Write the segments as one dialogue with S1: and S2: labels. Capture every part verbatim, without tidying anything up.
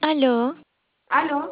S1: Aló,
S2: ¿Aló?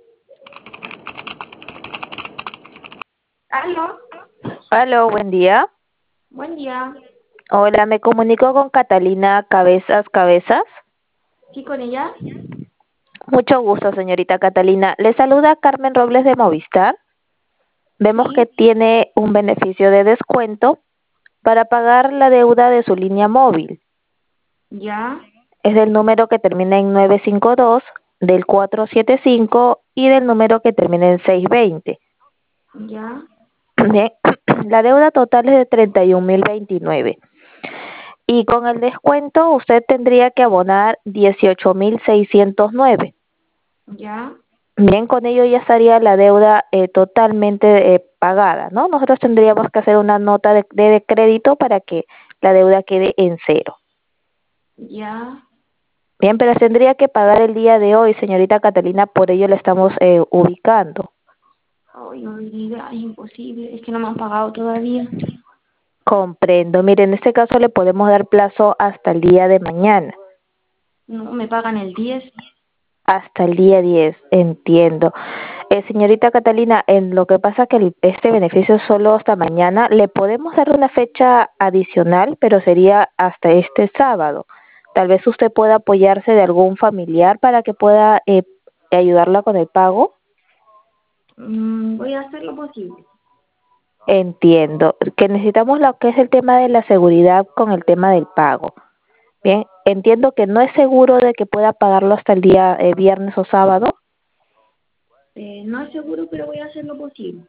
S2: ¿Aló?
S3: Aló, buen día.
S2: Buen día.
S3: Hola, me comunico con Catalina Cabezas Cabezas.
S2: ¿Sí con ella?
S3: Mucho gusto, señorita Catalina. Le saluda Carmen Robles de Movistar. Vemos que
S2: Sí.
S3: tiene un beneficio de descuento para pagar la deuda de su línea móvil.
S2: ¿Ya?
S3: Es del número que termina en nueve cinco dos, del cuatro siete cinco y del número que termina en seis veinte.
S2: ¿Ya?
S3: Bien, la deuda total es de treinta y un mil veintinueve. Y con el descuento usted tendría que abonar dieciocho mil seiscientos nueve.
S2: ¿Ya?
S3: Bien, con ello ya estaría la deuda eh, totalmente eh, pagada, ¿no? Nosotros tendríamos que hacer una nota de, de crédito para que la deuda quede en cero.
S2: ¿Ya?
S3: Bien, pero tendría que pagar el día de hoy, señorita Catalina, por ello la estamos eh, ubicando.
S2: Ay, hoy día es imposible. Es que no me han pagado todavía.
S3: Comprendo. Mire, en este caso le podemos dar plazo hasta el día de mañana.
S2: No, me pagan el diez.
S3: Hasta el día diez, entiendo. Eh, señorita Catalina, en lo que pasa que el- este beneficio es solo hasta mañana, le podemos dar una fecha adicional, pero sería hasta este sábado. Tal vez usted pueda apoyarse de algún familiar para que pueda eh, ayudarla con el pago.
S2: Mm, voy a hacer lo posible.
S3: Entiendo. Que necesitamos lo que es el tema de la seguridad con el tema del pago. Bien, entiendo que no es seguro de que pueda pagarlo hasta el día eh, viernes o sábado.
S2: Eh, no es seguro, pero voy a hacer lo posible.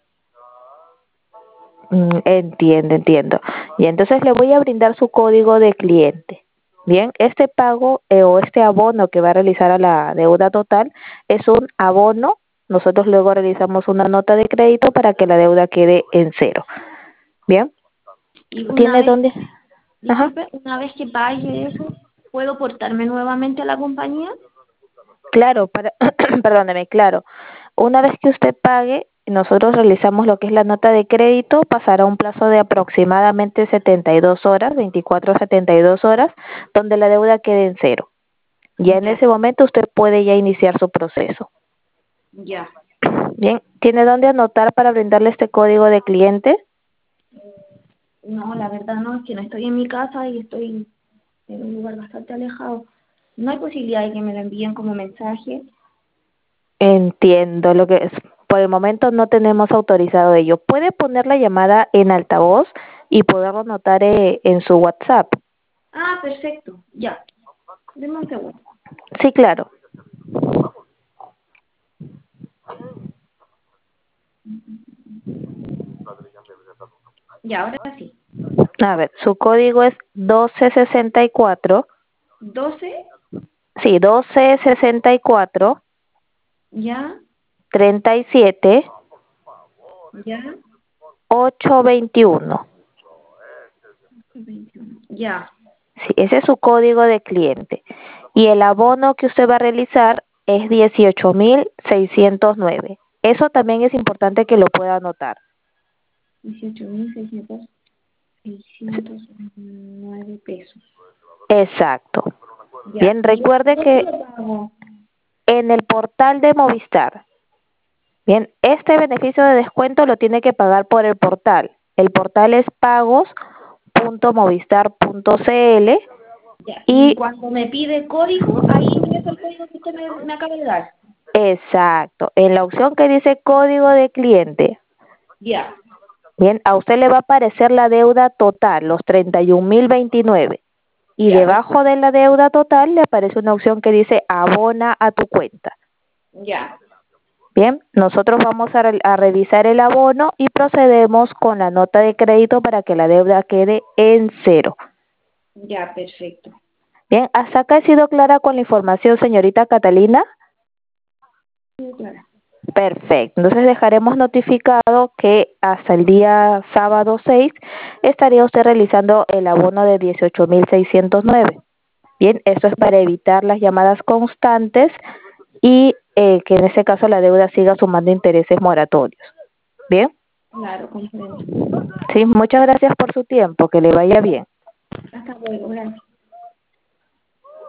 S3: Mm, entiendo, entiendo. Y entonces le voy a brindar su código de cliente. Bien, este pago eh, o este abono que va a realizar a la deuda total es un abono. Nosotros luego realizamos una nota de crédito para que la deuda quede en cero. Bien,
S2: Y una
S3: ¿tiene
S2: vez,
S3: dónde? Ajá.
S2: disculpe, una vez que pague eso, ¿puedo portarme nuevamente a la compañía?
S3: Claro, para, perdóneme, claro. Una vez que usted pague, nosotros realizamos lo que es la nota de crédito, pasará un plazo de aproximadamente setenta y dos horas, veinticuatro a setenta y dos horas, donde la deuda quede en cero. Ya en
S2: Ya,
S3: ese momento usted puede ya iniciar su proceso.
S2: ya.
S3: Bien, ¿tiene dónde anotar para brindarle este código de cliente?
S2: No, la verdad no, es que no estoy en mi casa y estoy en un lugar bastante alejado. No hay posibilidad de que me lo envíen como mensaje.
S3: Entiendo lo que es. Por el momento no tenemos autorizado ello. ¿Puede poner la llamada en altavoz y poderlo anotar eh, en su WhatsApp?
S2: Ah, perfecto, ya. Deme un segundo.
S3: Sí, claro.
S2: Ya, ahora sí.
S3: A ver, su código es doce sesenta y cuatro.
S2: Doce,
S3: Sí, doce sesenta y cuatro,
S2: ya,
S3: treinta y siete,
S2: ya,
S3: ocho veintiuno.
S2: veintiuno. Ya,
S3: Sí, ese es su código de cliente. Y el abono que usted va a realizar es dieciocho mil seiscientos nueve. Eso también es importante que lo pueda anotar.
S2: dieciocho mil seiscientos seiscientos nueve pesos.
S3: Exacto.
S2: Ya,
S3: Bien,
S2: ¿y eso
S3: recuerde
S2: dónde
S3: que
S2: lo pago?
S3: en el portal de Movistar, bien, este beneficio de descuento lo tiene que pagar por el portal. El portal es pagos punto movistar punto cl
S2: Ya, y
S3: y
S2: cuando me pide código, ahí ingreso el código que usted me, me acaba de dar.
S3: exacto, en la opción que dice código de cliente,
S2: Ya,
S3: bien, a usted le va a aparecer la deuda total, los treinta y un mil veintinueve, y
S2: ya,
S3: debajo de la deuda total le aparece una opción que dice abona a tu cuenta.
S2: ya,
S3: Bien, nosotros vamos a, re- a revisar el abono y procedemos con la nota de crédito para que la deuda quede en cero.
S2: ya, perfecto.
S3: Bien, hasta acá he sido clara con la información, señorita Catalina.
S2: Sí, claro.
S3: Perfecto, entonces dejaremos notificado que hasta el día sábado seis estaría usted realizando el abono de dieciocho mil seiscientos nueve. Bien, eso es para evitar las llamadas constantes y eh, que en ese caso la deuda siga sumando intereses moratorios. Bien,
S2: Claro, comprendo.
S3: sí, muchas gracias por su tiempo, que le vaya bien.
S2: Hasta luego, gracias.